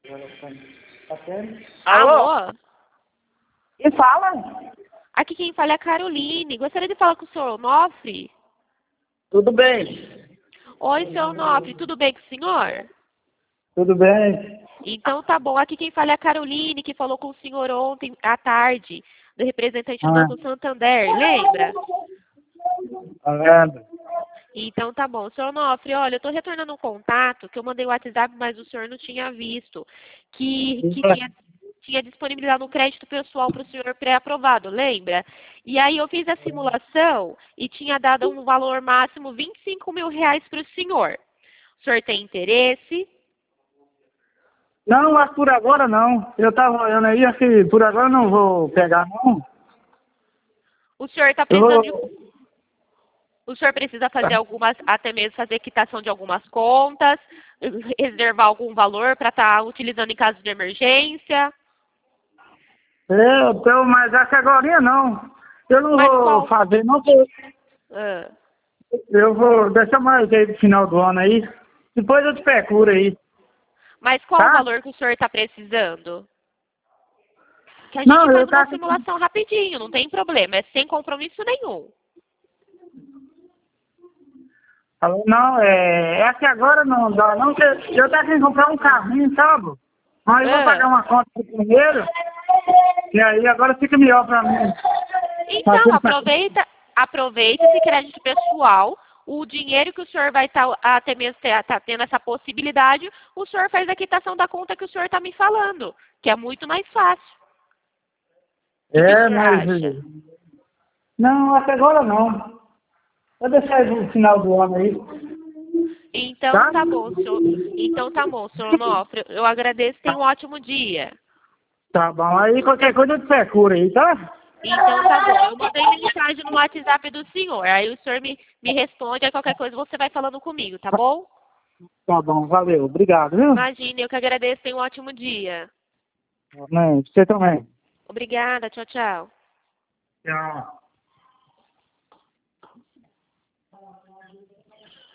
Alô? Alô? E fala? Aqui quem fala é a Caroline. Gostaria de falar com o senhor Onofre. Tudo bem? Oi, senhor Onofre, tudo bem com o senhor? Tudo bem? Então tá bom. Aqui quem fala é a Caroline, que falou com o senhor ontem à tarde, do representante do Ah, Banco Santander, lembra? tá vendo? Então tá bom. Senhor Onofre, olha, eu tô retornando um contato que eu mandei o WhatsApp, mas o senhor não tinha visto. Que tinha disponibilidade no crédito pessoal para o senhor pré-aprovado, lembra? E aí eu fiz a simulação e tinha dado um valor máximo R$ 25.000 para o senhor. O senhor tem interesse? Não, mas por agora não. Eu tava olhando aí, assim, por agora eu não vou pegar, não. O senhor está Eu precisando de... vou... O senhor precisa fazer algumas, até mesmo fazer quitação de algumas contas, reservar algum valor para estar utilizando em caso de emergência. Mas essa agora não. Eu não Mas vou qual... fazer, não. Ah. Eu vou deixar mais aí pro final do ano aí. Depois eu te procuro aí, Mas qual o tá? valor que o senhor está precisando? Que a gente Não, faz eu uma tava... simulação rapidinho, não tem problema, é sem compromisso nenhum. Não, é que agora não dá, não, que eu tava querendo comprar um carrinho, sabe? Mas eu vou Ah. pagar uma conta primeiro, e aí agora fica melhor pra mim. Então, aproveita esse crédito pessoal, o dinheiro que o senhor vai estar até mesmo tá tendo essa possibilidade, o senhor faz a quitação da conta que o senhor está me falando, que é muito mais fácil. O que o senhor Mas... acha? Não, até agora não. Vou deixar aí no final do ano aí, Então tá? tá bom, senhor. Então tá bom, senhor Onofre. Eu agradeço, tenha um ótimo dia. Tá bom, aí qualquer coisa eu te procuro aí, tá? Então tá bom. Eu mandei mensagem no WhatsApp do senhor. Aí o senhor me responde, aí qualquer coisa você vai falando comigo, tá bom? Tá bom, valeu, obrigado, viu? Imagine, eu que agradeço, tenha um ótimo dia. Amém, você também. Obrigada, tchau, tchau. Tchau.